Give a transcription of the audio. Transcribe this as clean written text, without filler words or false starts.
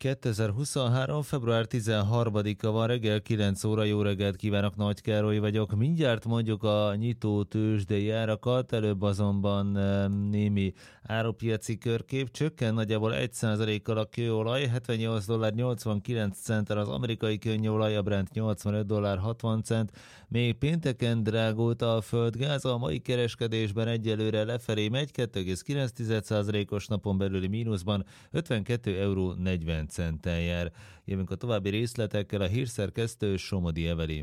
2023. február 13-a van, reggel 9 óra, jó reggelt kívánok, Nagy Károly vagyok. Mindjárt mondjuk a nyitó tőzsdei árakat, előbb azonban némi árupiaci körkép. Csökken nagyjából 1%-kal a kőolaj, $78.89, az amerikai könnyolaj, a Brent $85.60. Még pénteken drágult a földgáz, a mai kereskedésben egyelőre lefelé megy, 2,9%-os napon belüli mínuszban 52,40 € jár. Jövünk a további részletekkel, a hírszerkesztő Somodi Evelyn.